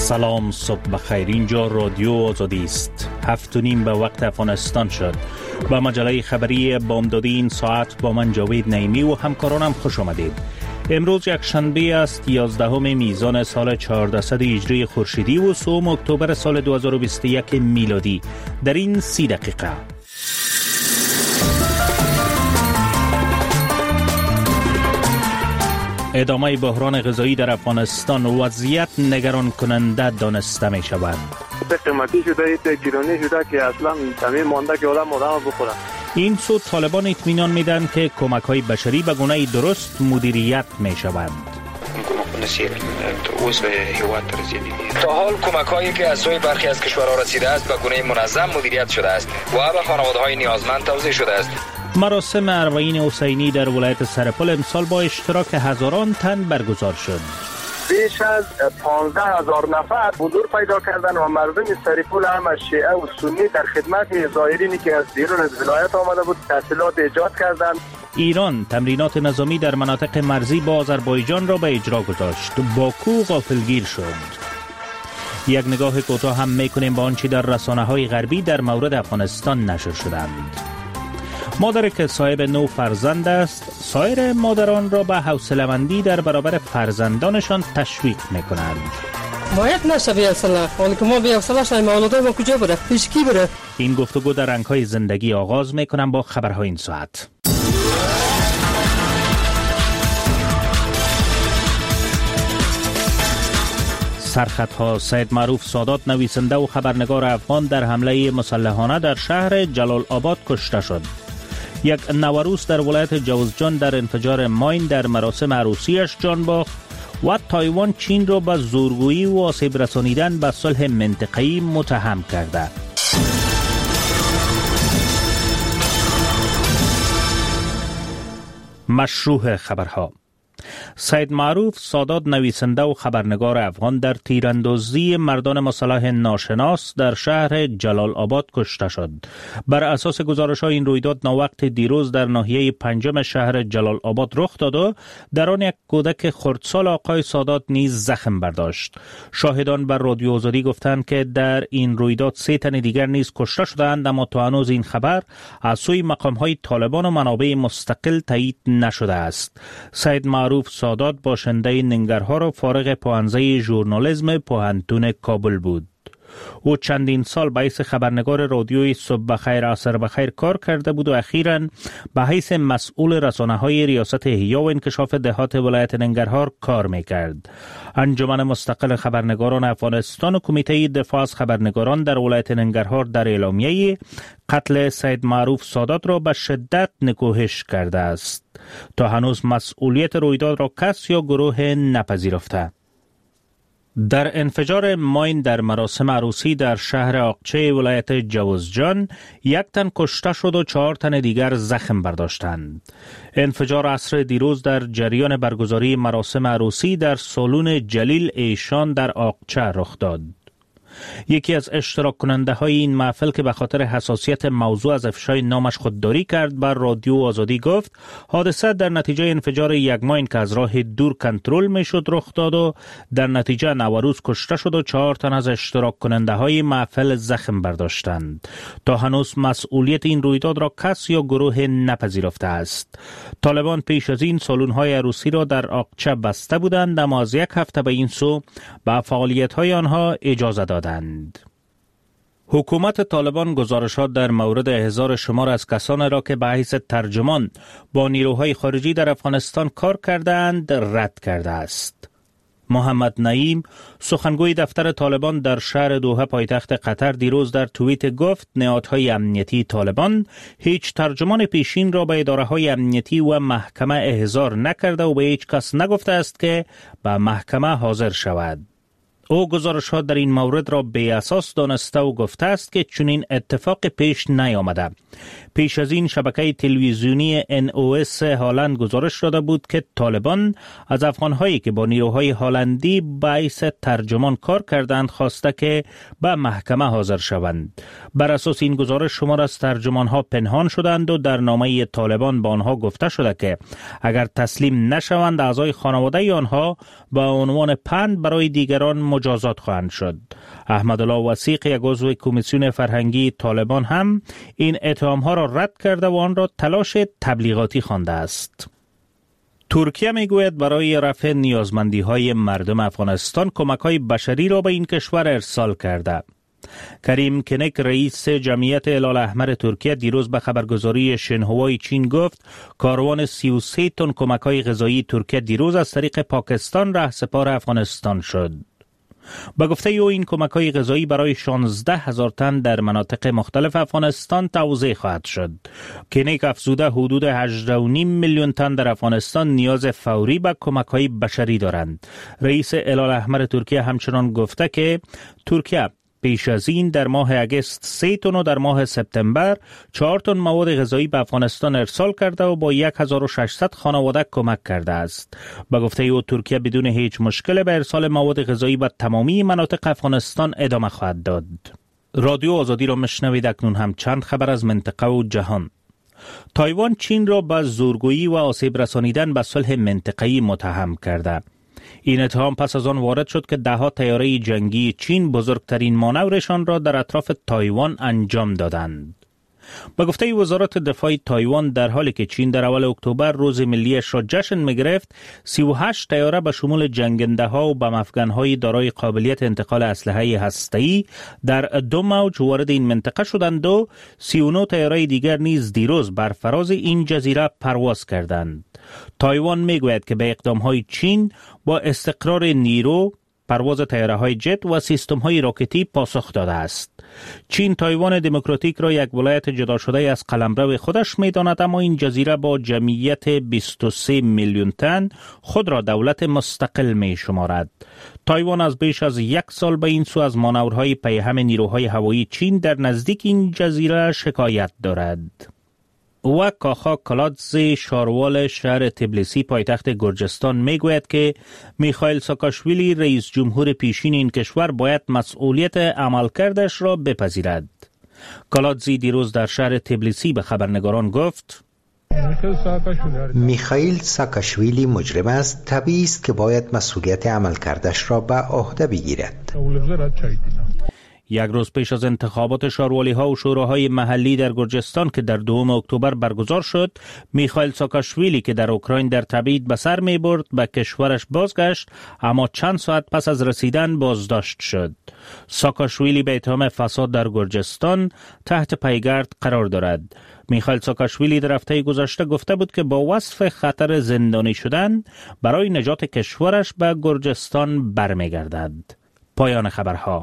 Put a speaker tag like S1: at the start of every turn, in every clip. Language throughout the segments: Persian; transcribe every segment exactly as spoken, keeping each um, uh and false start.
S1: سلام، صبح بخیر. اینجا رادیو آزادی است. هفت و نیم به وقت افغانستان شد. با مجله خبری بامدادی این ساعت با من جاوید نعیمی و همکارانم خوش آمدید. امروز یک شنبه است، یازدهم میزان سال چهاردهصد هجری خورشیدی و سوم اکتبر سال دو هزار و بیست و یک میلادی. در این سی دقیقه ادامه بحران غذایی در افغانستان، وضعیت نگران کننده دانسته می شود.
S2: قیمتی شده، گرانی شده که اصلا تمام مانده که آدم آدم بخورن.
S1: این سو طالبان اطمینان میدن که کمک های بشری به گونه درست مدیریت می شوند.
S3: تا حال کمک هایی که از سوی برخی از کشورها رسیده است به گونه منظم مدیریت شده است و به خانواده های نیازمند توزیع شده است.
S1: مراسم اربعین حسینی در ولایت سرپل امسال با اشتراک هزاران تن برگزار شد.
S2: بیش از پانزده هزار نفر حضور پیدا کردن و مردم سرپل هم از شیعه و سنی در خدمت زائرینی که از بیرون از ولایت آمده بود تحصیلات ایجاد کردند.
S1: ایران تمرینات نظامی در مناطق مرزی با آذربایجان را به اجرا گذاشت. باکو غافلگیر شد. یک نگاه کوتاه هم میکنیم با آنچه در رسانه‌های غربی در مورد افغانستان نشر شدند. مادری که صاحب نو فرزند است، سایر مادران را به حوصله‌مندی در برابر فرزندانشان تشویق می‌کنند.
S4: باید نشه بی حوصله، اون که ما بی حوصله شدیم اولادای ما کجا بره؟ پیش کی بره؟
S1: این گفتگو در رنگ‌های زندگی آغاز می‌کنم با خبرهای این ساعت. سرخطها: سید معروف سادات نویسنده و خبرنگار افغان در حمله مسلحانه در شهر جلال آباد کشته شد. یک نوروز در ولایت جوزجان در انفجار ماین در مراسم عروسیش جان باخت و تایوان چین را به زورگویی و آسیب رسانیدن به صلح منطقه‌ای متهم کرده. مشروع خبرها: سید معروف سادات نویسنده و خبرنگار افغان در تیراندازی مردان مسلح ناشناس در شهر جلال آباد کشته شد. بر اساس گزارش‌های این رویداد ناوقت دیروز در ناحیه پنجم شهر جلال آباد رخ داد و در آن یک کودک خردسال آقای سادات نیز زخم برداشت. شاهدان بر رادیو آزادی گفتند که در این رویداد سه تن دیگر نیز کشته شدند، اما تا هنوز این خبر از سوی مقام‌های طالبان و منابع مستقل تایید نشده است. سید معروف سادات باشنده ننگرهار و فارغ پوهنځی ژورنالیسم پوهنتون کابل بود. او چندین سال به حیث خبرنگار رادیوی صبح بخیر عصر بخیر کار کرده بود و اخیراً به حیث مسئول رسانه‌های ریاست احیا و انکشاف دهات ولایت ننگرهار کار می‌کرد. انجمن مستقل خبرنگاران افغانستان و کمیته دفاع از خبرنگاران در ولایت ننگرهار در اعلامیه قتل سید معروف سادات را به شدت نکوهش کرده است. تا هنوز مسئولیت رویداد را کس یا گروه نپذیرفته. در انفجار ماین در مراسم عروسی در شهر آقچه ولایت جوزجان یک تن کشته شد و چهار تن دیگر زخم برداشتند. انفجار عصر دیروز در جریان برگزاری مراسم عروسی در سالن جلیل ایشان در آقچه رخ داد. یکی از اشتراک کننده های این محفل که به خاطر حساسیت موضوع از افشای نامش خودداری کرد بر رادیو آزادی گفت حادثه در نتیجه انفجار یک ماین که از راه دور کنترل می شد رخ داد و در نتیجه نوروز کشته شد و چهار تن از اشتراک کننده های محفل زخم برداشتند. تا هنوز مسئولیت این رویداد را کس یا گروه نپذیرفته است. طالبان پیش از این سالن های عروسی را در آقچه بسته بودند، اما از یک هفته به این سو به فعالیت های آنها اجازه دادند. حکومت طالبان گزارشات در مورد احضار شمار از کسانی را که به حیث ترجمان با نیروهای خارجی در افغانستان کار کردند رد کرده است. محمد نعیم سخنگوی دفتر طالبان در شهر دوحه پایتخت قطر دیروز در توییت گفت نهادهای امنیتی طالبان هیچ ترجمان پیشین را به اداره‌های امنیتی و محکمه احضار نکرده و به هیچ کس نگفته است که به محکمه حاضر شود. او گزارشات در این مورد را بی اساس دانسته و گفته است که چنین اتفاق پیش نیامده. پیش از این شبکه تلویزیونی ان او اس هالند گزارش داده بود که طالبان از افغانهایی که با نیروهای هالندی باعث ترجمان کار کردند خواسته که به محکمه حاضر شوند. بر اساس این گزارش شمار از ترجمانها پنهان شدند و در نامه طالبان با آنها گفته شده که اگر تسلیم نشوند اعضای خانواده آنها به عنوان پند برای دیگران مجازات خواهند شد. احمدالله وثیق، یک عضو کمیسیون فرهنگی طالبان، هم این اتهامها را رد کرده و آن را تلاش تبلیغاتی خوانده است. ترکیه میگوید برای رفع نیازمندی های مردم افغانستان کمک های بشری را به این کشور ارسال کرده. کریم کنک، رئیس جمعیت هلال احمر ترکیه، دیروز به خبرگزاری شنهوای چین گفت کاروان سی و سه تن کمک های غذایی ترکیه دیروز از طریق پاکستان رهسپار افغانستان شد. با گفته او این کمک های غذایی برای شانزده هزار تن در مناطق مختلف افغانستان توزیع خواهد شد. کنیک افزوده حدود هجده و نیم میلیون تن در افغانستان نیاز فوری به کمک های بشری دارند. رئیس هلال احمر ترکیه همچنان گفته که ترکیه پیش از این در ماه اگست سه تن و در ماه سپتامبر چهار تن مواد غذایی به افغانستان ارسال کرده و با هزار و ششصد خانواده کمک کرده است. با گفته او ترکیه بدون هیچ مشکل به ارسال مواد غذایی به تمامی مناطق افغانستان ادامه خواهد داد. رادیو آزادی را مشنوید. اکنون هم چند خبر از منطقه و جهان. تایوان چین را به زورگویی و آسیب رسانیدن به صلح منطقه‌ای متهم کرده. این اتهام پس از آن وارد شد که دهها طیاره جنگی چین بزرگترین مانورشان را در اطراف تایوان انجام دادند. با گفته وزارت دفاع تایوان، در حالی که چین در اول اکتبر روز ملیش را جشن می‌گرفت، سی و هشت طیاره به شمول جنگنده‌ها و بم افغان‌های دارای قابلیت انتقال اسلحه هسته‌ای در دو موج وارد این منطقه شدند و سی و نه طیاره دیگر نیز دیروز بر فراز این جزیره پرواز کردند. تایوان میگوید که به اقدام‌های چین با استقرار نیرو، پرواز طیاره‌های جت و سیستم‌های راکتی پاسخ داده است. چین تایوان دموکراتیک را یک ولایت جدا شده از قلمرو خودش می‌داند، اما این جزیره با جمعیت بیست و سه میلیون تن خود را دولت مستقل می‌شمارد. تایوان از بیش از یک سال به این سو از مانورهای پیهم نیروهای هوایی چین در نزدیک این جزیره شکایت دارد. و کاخا کلادزی، شاروال شهر تبلیسی پایتخت گرجستان، میگوید که میخائیل ساکاشویلی، رئیس جمهور پیشین این کشور، باید مسئولیت عملکردش را بپذیرد. کلادزی دیروز در شهر تبلیسی به خبرنگاران گفت
S5: میخائیل ساکاشویلی مجرم است، طبیعی است که باید مسئولیت عملکردش را به عهده بگیرد.
S1: یک روز پیش از انتخابات شاروالی ها و شوراهای محلی در گرجستان که در دوم اکتبر برگزار شد، میخائیل ساکاشویلی که در اوکراین در تبعید به سر می برد به کشورش بازگشت، اما چند ساعت پس از رسیدن بازداشت شد. ساکاشویلی به اتهام فساد در گرجستان تحت پیگرد قرار دارد. میخائیل ساکاشویلی در هفته گذشته گفته بود که با وصف خطر زندانی شدن برای نجات کشورش به گرجستان برمیگردد. پایان خبرها.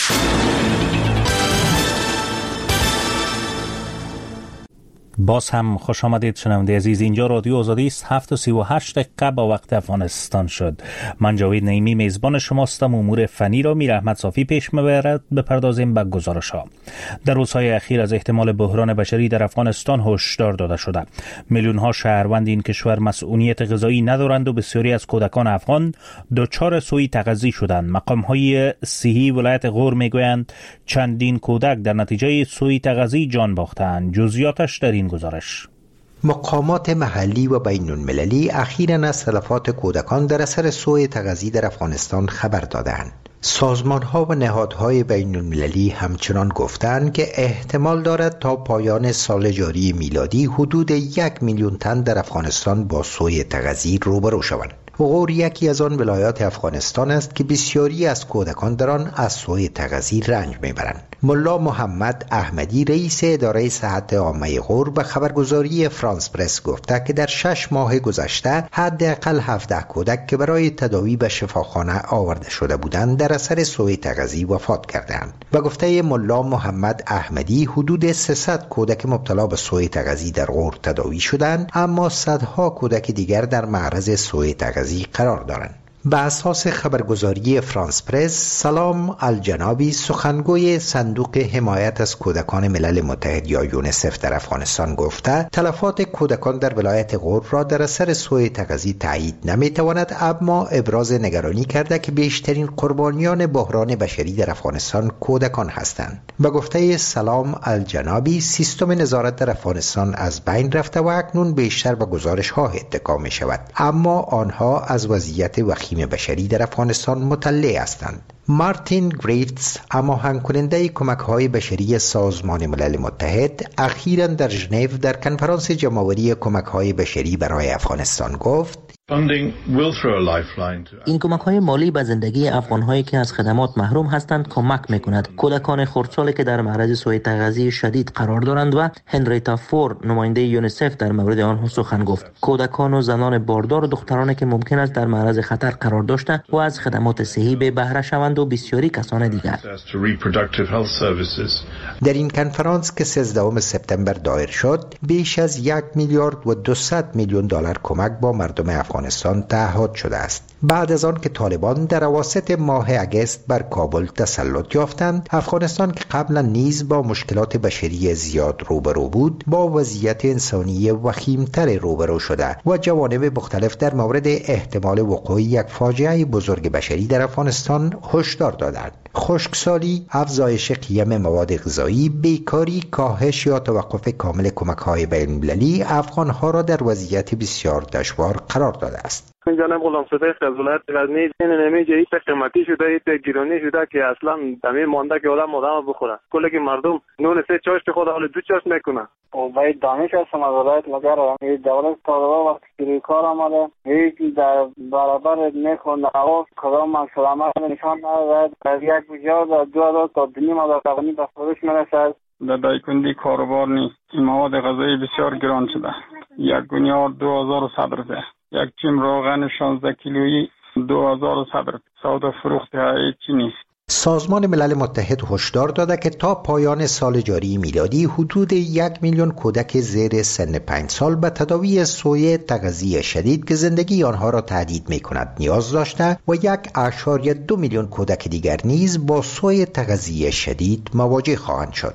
S1: باز هم خوش آمدید شنونده عزیز. اینجا رادیو آزادی است. هفت و سی و هشت دقیقه با وقت افغانستان شد. من جاوید نعیمی میزبان شماستم. امور فنی را میر احمد صافی پیش میبرد. بپردازیم به گزارش ها. در روزهای اخیر از احتمال بحران بشری در افغانستان هشدار داده شده. میلیون ها شهروند این کشور مسئولیت غذایی ندارند و بسیاری از کودکان افغان دچار سوء تغذیه شدند. مقام های صحی ولایت غور میگویند چندین کودک در نتیجه سوء تغذیه جان باختند. جزئیاتش در این گزارش.
S5: مقامات محلی و بین المللی اخیراً از تلفات کودکان در اثر سوء تغذیه در افغانستان خبر دادند. سازمان‌ها و نهادهای بین المللی همچنان گفتند که احتمال دارد تا پایان سال جاری میلادی حدود یک میلیون تن در افغانستان با سوء تغذیه روبرو شوند. غور یکی از آن ولایات افغانستان است که بسیاری از کودکان در آن از سوء تغذیه رنج میبرند. ملا محمد احمدی، رئیس اداره صحت عامه غور، به خبرگزاری فرانس پرس گفته که در شش ماه گذشته حداقل هفده کودک که برای تداوی به شفاخانه آورده شده بودند در اثر سوء تغذیه وفات کردند. و گفته ملا محمد احمدی حدود سیصد کودک مبتلا به سوء تغذیه در غور تداوی شدند، اما صدها کودک دیگر در معرض سوء تغذیه قرار دارند. به اساس خبرگزاری فرانس پرس، سلام الجنابی سخنگوی صندوق حمایت از کودکان ملل متحد یا یونیسف در افغانستان گفته تلفات کودکان در ولایت غور را در اثر سوء تغذیه تایید نمیتواند، اما ابراز نگرانی کرده که بیشترین قربانیان بحران بشری در افغانستان کودکان هستند. به گفته سلام الجنابی، سیستم نظارت در افغانستان از بین رفته و اکنون بیشتر به گزارش ها اتکا می شود، اما آنها از وضعیت وخیم بشری در افغانستان مطلع هستند. مارتین گریفتس، هماهنگ کننده کمک‌های بشری سازمان ملل متحد، اخیراً در ژنو در کنفرانس جمع‌آوری کمک‌های بشری برای افغانستان گفت:
S6: این کمک‌های مالی به زندگی افغان‌هایی که از خدمات محروم هستند کمک می‌کند. کودکان خردسالی که در معرض سوء تغذیه شدید قرار دارند و هنریتا فور، نماینده یونیسف، در مورد آنها سخن گفت. کودکان و زنان باردار و دخترانی که ممکن است در معرض خطر قرار داشته و از خدمات صحی بی بهره شوند و بسیاری کسان دیگر.
S5: در این کنفرانس که سیزدهم سپتامبر دایر شد، بیش از یک میلیارد و دویست میلیون دلار کمک با مردم افغانستان تعهد شده است. بعد از آن که طالبان در اواسط ماه اگست بر کابل تسلط یافتند، افغانستان که قبلا نیز با مشکلات بشری زیاد روبرو بود، با وضعیت انسانی وخیمتر روبرو شده و جوانب مختلف در مورد احتمال وقوع یک فاجعه بزرگ بشری در افغانستان هشدار دادند. خشکسالی، افزایش قیم مواد غذایی، بیکاری، کاهش یا توقف کامل کمک‌های بین‌المللی افغان‌ها را در وضعیت بسیار دشوار قرار داده است.
S2: جناب غلام صدیق از ولایت غزنی این نمیجه ایت قیمتی شده، ایت گیرانی شده که اصلا دمی مانده که آدم آدم بخوره. کلی که مردم نون سه چاشت خود حال دو چاشت میکنه.
S7: و باید دانش هستم از ولایت مگر این دولت طالبا وقتی که کار آمده یکی در برابر میخوند آقا کدام سلامت نشان نداد از یک بجار در دو هزار تا دنیم هزار تقنی به فروش میرسد.
S8: در دایکندی کاروبار نیست. این مواد غذایی بسیار گران شده. یک گونیار دو هزار و صد روپیه. یک چیم روغن شانزده کیلویی دو هزار و صد روپیه. سودا فروخت های چی نیست.
S5: سازمان ملل متحد هشدار داده که تا پایان سال جاری میلادی حدود یک میلیون کودک زیر سن پنج سال به تداوی سوء تغذیه شدید که زندگی آنها را تهدید می کند نیاز داشته و یک اشاریه دو میلیون کودک دیگر نیز با سوء تغذیه شدید مواجه خواهند شد.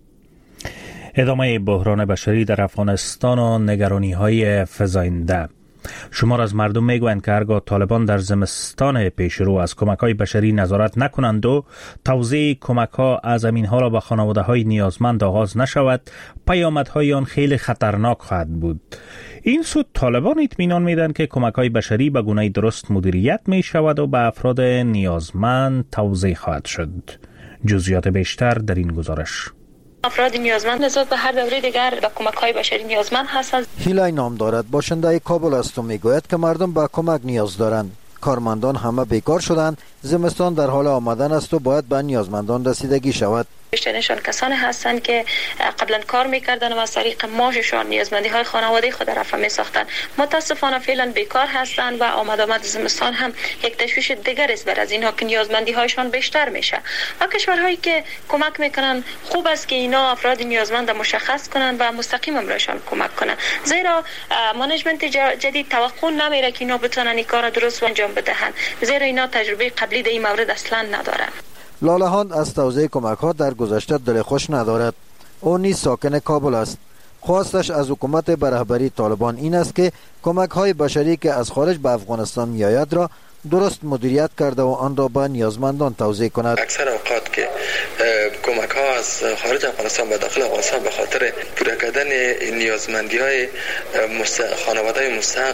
S1: ادامه بحران بشری در افغانستان و نگرانی‌های فزاینده. شمار از مردم میگویند که هرگاه طالبان در زمستان پیشرو از کمک‌های بشری نظارت نکنند و توزیع کمک‌ها از زمین‌ها را به خانواده‌های نیازمند آغاز نشود، پیامدهای آن خیلی خطرناک خواهد بود. این سو طالبان اطمینان میدن که کمک‌های بشری به گونه درست مدیریت می‌شود و به افراد نیازمند توزیع خواهد شد. جزئیات بیشتر در این گزارش.
S9: افراد نیازمند نسبت به هر دوره دیگر به کمک‌های بشری نیازمند هستند.
S10: هیلای نام دارد، باشنده کابل است و میگوید که مردم به کمک نیاز دارند. کارمندان همه بیکار شدند، زمستان در حال آمدن است و باید به نیازمندان رسیدگی شود.
S9: بیشترشان کسانی هستند که قبلا کار میکردن و از طریق معاششان نیازمندی های خانواده خود رفع می ساختند. متاسفانه فعلا بیکار هستند و آمد آمد زمستان هم یک تشویش دیگر است بر از اینها که نیازمندی هایشان بیشتر میشه. و کشورهایی که کمک میکنن خوب است که اینا افراد نیازمند مشخص کنند و مستقیما برایشان کمک کنند، زیرا منیجمنت جدید توقع نمیره که اینا بتونن این کار درست انجام بدهند، زیرا اینا تجربه قبلی در این مورد اصلا ندارند.
S10: لالهان از توزیع کمک ها در گذشته دل خوش ندارد. او نیز ساکن کابل است. خواستش از حکومت به رهبری طالبان این است که کمک های بشری که از خارج به افغانستان می آید را درست مدیریت کرده و آن را به نیازمندان توزیع کند.
S11: اکثر اوقات که کمک ها از خارج افغانستان به داخل افغانستان به خاطر پوره کردن نیازمندی های خانواده های مستحق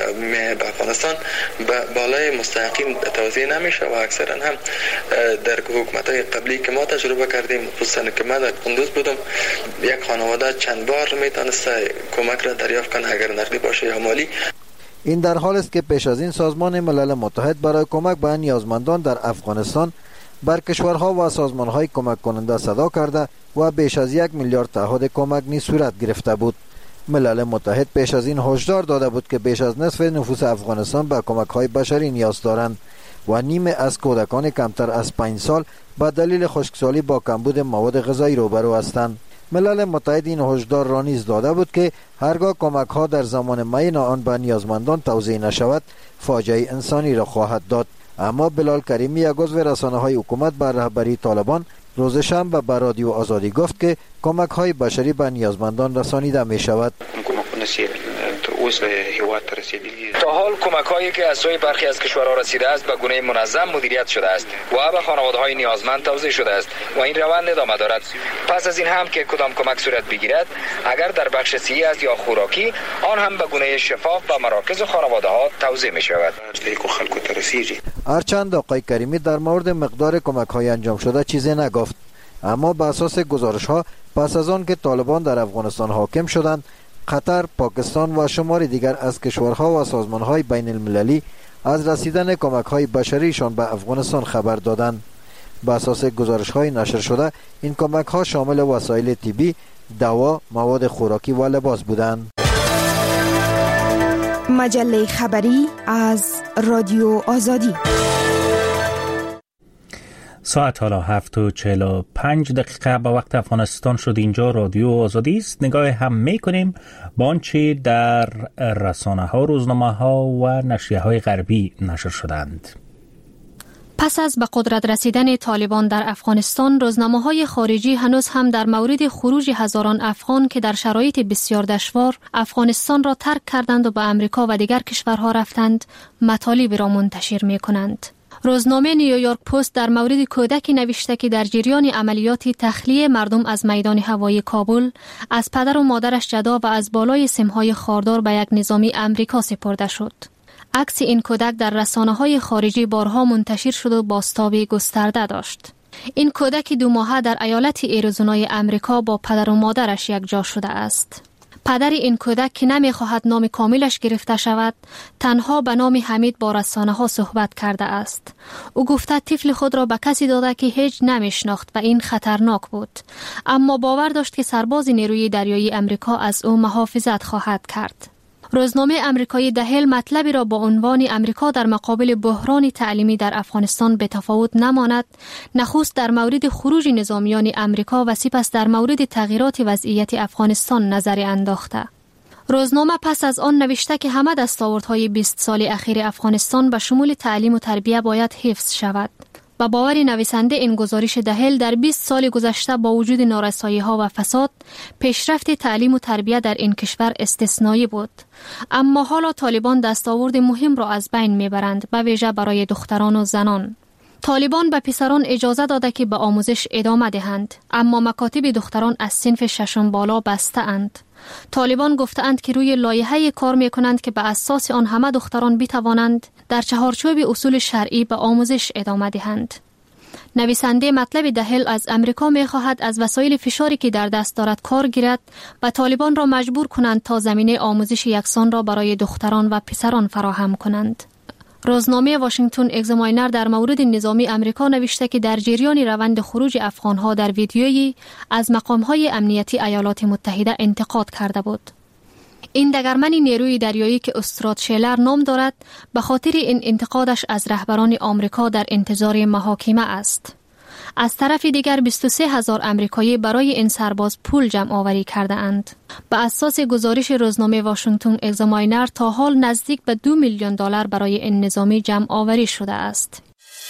S11: به افغانستان به بالای مستحقین توزیع نمیشه و اکثرا هم در حکومت های قبلی که ما تجربه کردیم، خصوصا که من در قندوز بودم، یک خانواده چند بار میتونست کمک را دریافت کنه اگر نقدی باشه یا مالی.
S10: این در حال است که پیش از این سازمان ملل متحد برای کمک به نیازمندان در افغانستان بر کشورها و سازمانهای کمک کننده صدا کرده و بیش از یک میلیارد تعهد کمک نیز صورت گرفته بود. ملل متحد پیش از این هشدار داده بود که بیش از نصف نفوس افغانستان به کمک‌های بشری نیاز دارند و نیمه از کودکان کمتر از پنج سال به دلیل خشکسالی با کمبود مواد غذایی روبرو هستند. ملل متحد این هشدار را نیز داده بود که هرگاه کمک ها در زمان معین آن به نیازمندان توزیع نشود فاجعه انسانی را خواهد داد. اما بلال کریمی یک عضو رسانه های حکومت بر رهبری طالبان روز شنبه به رادیو آزادی گفت که کمک های بشری به نیازمندان رسانیده می شود.
S3: تا حال کمک هایی که از سوی برخی از کشورها رسیده است به گونه منظم مدیریت شده است و به خانواده های نیازمند توزیع شده است و این روند ادامه دارد. پس از این هم که کدام کمک صورت بگیرد، اگر در بخش صحی است یا خوراکی، آن هم به گونه شفاف به مراکز و خانواده ها توزیع می شود.
S10: هرچند آقای کریمی در مورد مقدار کمک های انجام شده چیزی نگفت، اما به اساس گزارش ها پس از آن که طالبان در افغانستان حاکم شدند، قطر، پاکستان و شمار دیگر از کشورها و سازمانهای بین المللی از رسیدن کمک‌های بشریشان به افغانستان خبر دادند. به اساس گزارش‌های نشر شده، این کمک‌ها شامل وسایل طبی، دوا، مواد خوراکی و لباس بودند.
S12: مجله خبری از رادیو آزادی.
S1: ساعت حالا هفت و چهل و پنج دقیقه به وقت افغانستان شد. اینجا رادیو آزادی است. نگاه هم میکنیم با آنچه در رسانه ها، روزنامه ها و نشریه های غربی نشر شدند.
S13: پس از به قدرت رسیدن طالبان در افغانستان، روزنامه‌های خارجی هنوز هم در مورد خروج هزاران افغان که در شرایط بسیار دشوار افغانستان را ترک کردند و به امریکا و دیگر کشورها رفتند، مطالب را منتشر می‌کنند. روزنامه نیویورک پست در مورد کودکی نوشته که در جریان عملیات تخلیه مردم از میدان هوایی کابل از پدر و مادرش جدا و از بالای سمهای خاردار به یک نظامی امریکا سپرده شد. عکس این کودک در رسانه‌های خارجی بارها منتشر شد و بازتاب گسترده داشت. این کودک دو ماهه در ایالت ایریزونای امریکا با پدر و مادرش یکجا شده است. پدر این کودک که نمی‌خواهد نام کاملش گرفته شود، تنها به نام حمید با رسانه‌ها صحبت کرده است. او گفته طفل خود را به کسی داده که هیچ نمی‌شناخت و این خطرناک بود، اما باور داشت که سرباز نیروی دریایی امریکا از او محافظت خواهد کرد. روزنامه امریکایی دهل مطلبی را با عنوان امریکا در مقابل بحران تعلیمی در افغانستان به تفاوت نماند، نخست در مورد خروج نظامیان امریکا و سپس در مورد تغییرات وضعیت افغانستان نظر انداخته. روزنامه پس از آن نوشته که همه دستاوردهای بیست سال اخیر افغانستان به شمول تعلیم و تربیت باید حفظ شود. با باور نویسنده، این گزارش دهل در بیست سال گذشته با وجود نارسایی‌ها و فساد، پیشرفت تعلیم و تربیت در این کشور استثنایی بود. اما حالا طالبان دستاورد مهم را از بین میبرند، به ویژه برای دختران و زنان. طالبان به پسران اجازه داده که به آموزش ادامه دهند، اما مکاتب دختران از صنف ششم بالا بسته اند. طالبان گفتند که روی لایحه کار می کنند که به اساس آن همه دختران بتوانند در چهارچوب اصول شرعی به آموزش ادامه دهند. نویسنده مطلب دهل از امریکا می خواهد از وسایل فشاری که در دست دارد کار گیرد و طالبان را مجبور کنند تا زمینه آموزش یکسان را برای دختران و پسران فراهم کنند. روزنامه واشنگتن اگزاماینر در مورد نظامی امریکا نوشته که در جریان روند خروج افغانها در ویدیویی از مقامهای امنیتی ایالات متحده انتقاد کرده بود. این دگرمن نیروی دریایی که استراد شیلر نام دارد، به خاطر این انتقادش از رهبران آمریکا در انتظار محاکمه است. از طرف دیگر بیست و سه هزار امریکایی برای این سرباز پول جمع آوری کرده اند. به اساس گزارش روزنامه واشنگتن اگزاماینر تا حال نزدیک به دو میلیون دلار برای این نظامی جمع آوری شده است.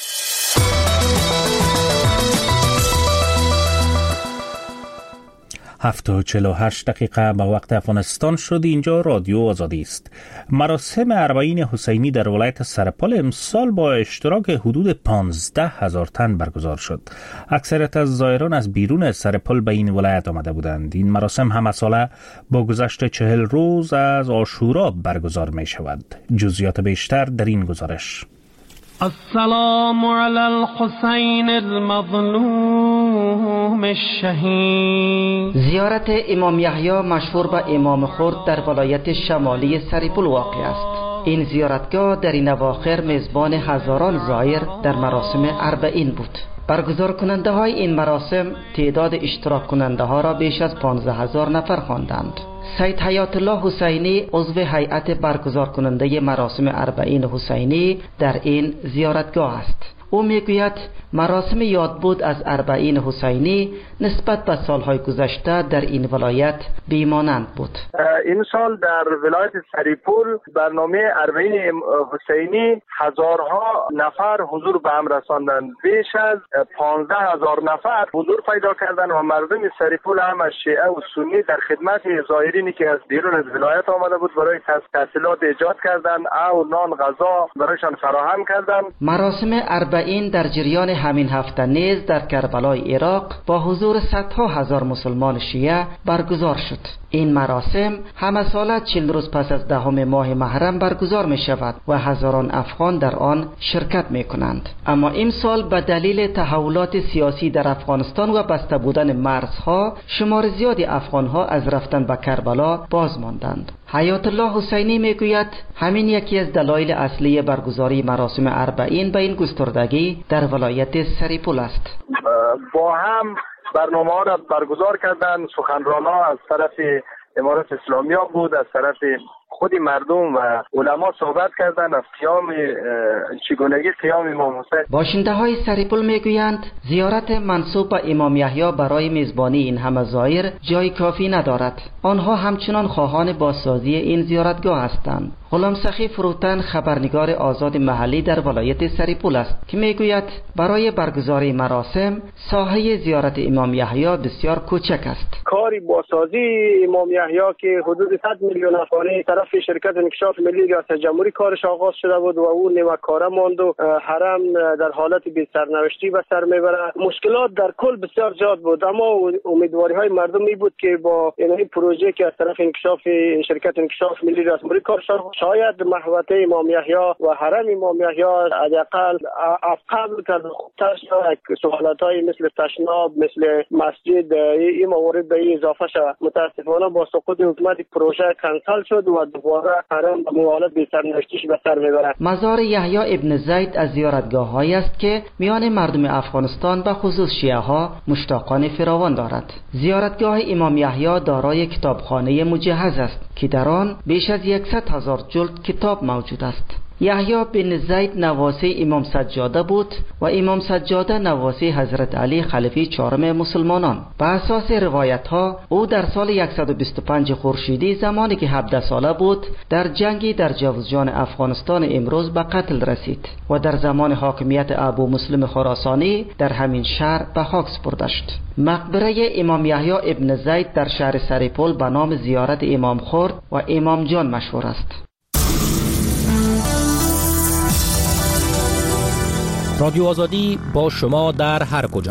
S1: هفت و چهل و هشت دقیقه به وقت افغانستان شد. اینجا رادیو آزادی است. مراسم اربعین حسینی در ولایت سرپال امسال با اشتراک حدود پانزده هزار تن برگزار شد. اکثریت از زائران از بیرون سرپال به این ولایت آمده بودند. این مراسم هم ساله با گذشت چهل روز از عاشورا برگزار می شود. جزئیات بیشتر در این گزارش.
S14: السلام علی الحسین المظلوم الشهید.
S15: زیارت امام یحیی مشهور به امام خرد در ولایت شمالی سرپل واقع است. این زیارتگاه در این اواخر میزبان هزاران زائر در مراسم اربعین بود. برگزار کننده های این مراسم تعداد اشتراک کننده ها را بیش از پانزده هزار نفر خواندند. سید حیات الله حسینی عضو هیئت برگزار کننده مراسم اربعین حسینی در این زیارتگاه است. او میگوید مراسم یادبود از اربعین حسینی نسبت به سالهای گذشته در این ولایت بیمانند بود.
S2: این سال در ولایت سریپول برنامه اربعین حسینی هزارها نفر حضور به هم رساندند. بیش از پانزده هزار نفر حضور پیدا کردند و مردم سریپول هم از شیعه و سنی در خدمت زائرینی که از بیرون از ولایت آمده بود برای تحصیلات ایجاد کردند او نان غذا برایشان فراهم کردند.
S15: مراسم اربعین در جریان همین هفته نیز در کربلای عراق با حضور صدها هزار مسلمان شیعه برگزار شد. این مراسم همه ساله چهل روز پس از دهم ماه محرم برگزار می شود و هزاران افغان در آن شرکت می کنند. اما این سال به دلیل تحولات سیاسی در افغانستان و بسته بودن مرزها شمار زیادی افغانها از رفتن به کربلا باز ماندند. حیات الله حسینی می گوید همین یکی از دلایل اصلی برگزاری مراسم اربعین به این گستردگی در ولایت سریپول است.
S2: با هم برنامه ها را برگزار کردن، سخنران ها از طرف امارت اسلامی ها بود، از طرف خود مردم و علما صحبت کردند از قیام چگونگی قیام امام حسین.
S15: باشنده های سریپول میگویند زیارت منسوب به امام یحیی برای میزبانی این همه زائر جای کافی ندارد. آنها همچنان خواهان بازسازی این زیارتگاه هستند. غلام سخی فروتن خبرنگار آزاد محلی در ولایت سریپول است که میگوید برای برگزاری مراسم ساحه زیارت امام یحیی بسیار کوچک است.
S16: کاری بازسازی امام یحیی که حدود صد میلیون افغانی طرف شرکت انکشاف ملی ریاست جمهوری کارش آغاز شده بود و او نیمه‌کاره ماند و حرم در حالت بی سرنوشتی به سر میبره. مشکلات در کل بسیار زیاد بود، اما امیدواری های مردم می بود که با این پروژه که از طرف انکشاف شرکت انکشاف ملی ریاست جمهوری کارش شاید محوطه امام یحیی و حرم امام یحیی حداقل از قبل که خوبتر شد، سوالات‌های مثل تشناب مثل مسجد این موارد به این اضافه شد. متاسفانه با سقوط حکومت پروژه کنسل شد و دوباره حرم به موالات بی سرنوشتیش به سر میبرد.
S15: مزار یحیی ابن زید از زیارتگاه‌هایی است که میان مردم افغانستان به خصوص شیعه ها مشتاقان فراوان دارد. زیارتگاه امام یحیی دارای کتابخانه مجهز است که در آن بیش از صد هزار جلد کتاب موجود است. یحیی بن زید نواسی امام سجاده بود و امام سجاده نواسی حضرت علی خلیفه چهارم مسلمانان. به اساس روایت ها او در سال صد و بیست و پنج خورشیدی زمانی که هفده ساله بود در جنگی در جوزجان افغانستان امروز به قتل رسید و در زمان حاکمیت ابو مسلم خراسانی در همین شهر به خاک سپرده شد. مقبره امام یحیی ابن زید در شهر سریپول به نام زیارت امام خرد و امام جان مشهور است.
S1: رادیو آزادی با شما در هر کجا.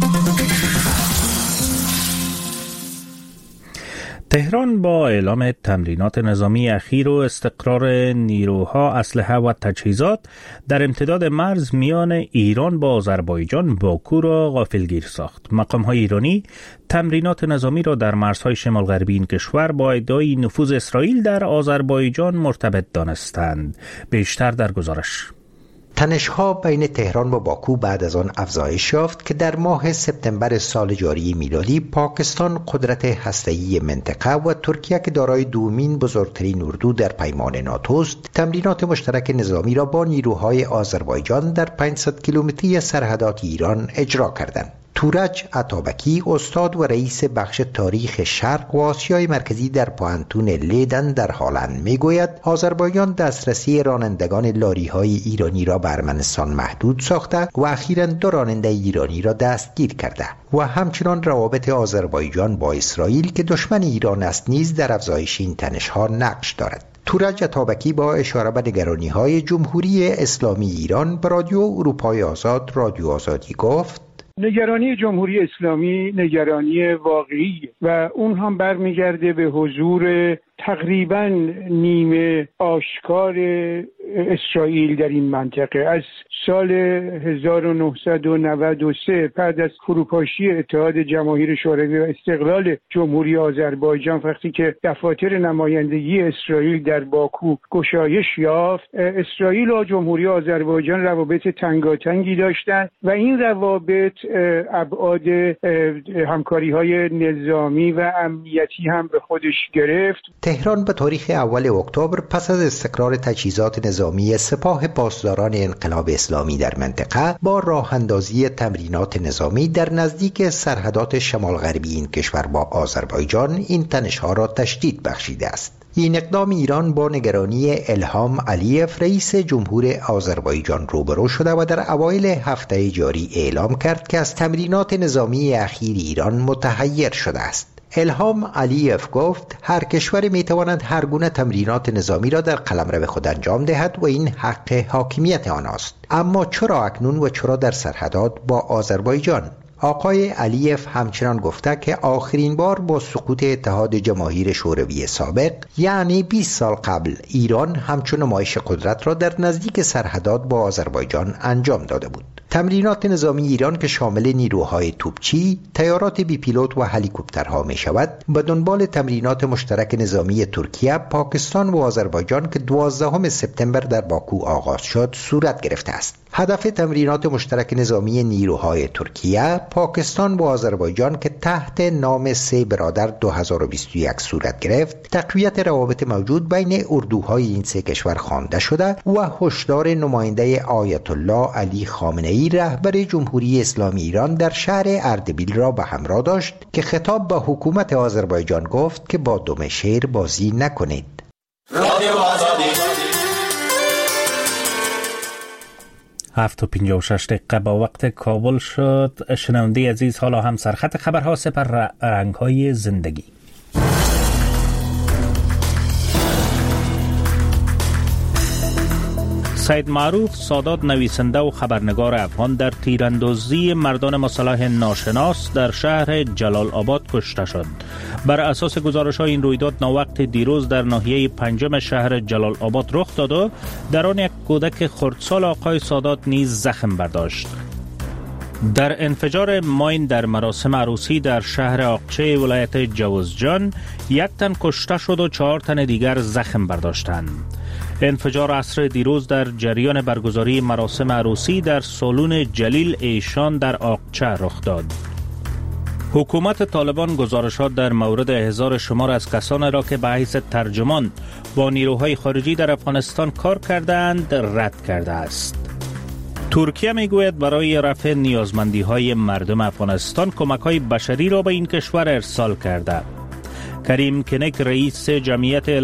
S1: تهران با اعلام تمرینات نظامی اخیر و استقرار نیروها، اسلحه و تجهیزات در امتداد مرز میان ایران با آذربایجان باکو را غافلگیر ساخت. مقام‌های ایرانی تمرینات نظامی را در مرزهای شمال غربی این کشور با ادعای نفوذ اسرائیل در آذربایجان مرتبط دانستند. بیشتر در گزارش.
S5: تنش‌ها بین تهران و باکو بعد از آن افزایش یافت که در ماه سپتامبر سال جاری میلادی پاکستان قدرت هسته‌ای منطقه و ترکیه که دارای دومین بزرگترین اردو در پیمان ناتوست تمرینات مشترک نظامی را با نیروهای آذربایجان در پانصد کیلومتری سرحدات ایران اجرا کردند. تورج عطابکی استاد و رئیس بخش تاریخ شرق و آسیای مرکزی در پوهنتون لیدن در هالند میگوید آذربایجان دسترسی رانندگان لاری‌های ایرانی را به ارمنستان محدود ساخته و اخیراً دو راننده ایرانی را دستگیر کرده و همچنان روابط آذربایجان با اسرائیل که دشمن ایران است نیز در افزایش این تنش‌ها نقش دارد. تورج عطابکی با اشاره به نگرانی‌های جمهوری اسلامی ایران به رادیو اروپای آزاد رادیو آزادی گفت:
S17: نگرانی جمهوری اسلامی نگرانی واقعی و اون هم برمیگرده به حضور تقریبا نیمه آشکار اسرائیل در این منطقه. از سال هزار و نهصد و نود و سه بعد از فروپاشی اتحاد جماهیر شوروی و استقلال جمهوری آذربایجان وقتی که دفاتر نمایندگی اسرائیل در باکو گشایش یافت، اسرائیل و جمهوری آذربایجان روابط تنگاتنگی داشتند و این روابط ابعاد همکاری‌های نظامی و امنیتی هم به خودش گرفت.
S5: تهران به تاریخ اول اکتبر پس از استقرار تجهیزات نظامی سپاه پاسداران انقلاب اسلامی در منطقه با راه اندازی تمرینات نظامی در نزدیک سرحدات شمال غربی این کشور با آذربایجان این تنش‌ها را تشدید بخشیده است. این اقدام ایران با نگرانی الهام علیف رئیس جمهور آذربایجان روبرو شده و در اوایل هفته جاری اعلام کرد که از تمرینات نظامی اخیر ایران متحیر شده است. الهام علیف گفت هر کشور میتواند هر گونه تمرینات نظامی را در قلمرو خود انجام دهد و این حق حاکمیت آنست، اما چرا اکنون و چرا در سرحدات با آذربایجان؟ آقای علیف همچنان گفته که آخرین بار با سقوط اتحاد جماهیر شوروی سابق یعنی بیست سال قبل ایران همچون نمایش قدرت را در نزدیک سرحدات با آذربایجان انجام داده بود. تمرینات نظامی ایران که شامل نیروهای توپچی، تیارات بی پیلوت و هلیکوپترها می شود، به دنبال تمرینات مشترک نظامی ترکیه، پاکستان و آذربایجان که دوازدهم سپتامبر در باکو آغاز شد صورت گرفته است. هدف تمرینات مشترک نظامی نیروهای ترکیه، پاکستان و آذربایجان که تحت نام سه برادر دو هزار و بیست و یک صورت گرفت، تقویت روابط موجود بین اردوهای این سه کشور خوانده شده و هشدار نماینده آیت الله علی خامنه‌ای رهبر جمهوری اسلامی ایران در شهر اردبیل را به همراه داشت که خطاب به حکومت آذربایجان گفت که با دم شیر بازی نکنید. رادیو آزادی
S1: هفت و پنجاه و شش دقیقه با وقت کابل شد. شنونده عزیز، حالا هم سرخط خبرها سپر رنگ‌های زندگی. سید معروف سادات نویسنده و خبرنگار افغان در تیراندازی مردان مسلح ناشناس در شهر جلال آباد کشته شد. بر اساس گزارش‌های این رویداد ناوقت دیروز در ناحیه پنجم شهر جلال آباد رخ داد و در آن یک کودک خردسال آقای سادات نیز زخم برداشت. در انفجار ماین در مراسم عروسی در شهر آقچه ولایت جوزجان یک تن کشته شد و چهار تن دیگر زخم برداشتند. انفجار عصر دیروز در جریان برگزاری مراسم عروسی در سالن جلیل ایشان در آقچه رخ داد. حکومت طالبان گزارشات در مورد احضار شمار از کسان را که به حیث ترجمان با نیروهای خارجی در افغانستان کار کردند رد کرده است. ترکیه میگوید برای رفع نیازمندی‌های مردم افغانستان کمک‌های بشری را به این کشور ارسال کرده. کریم کنک رئیس جمعیت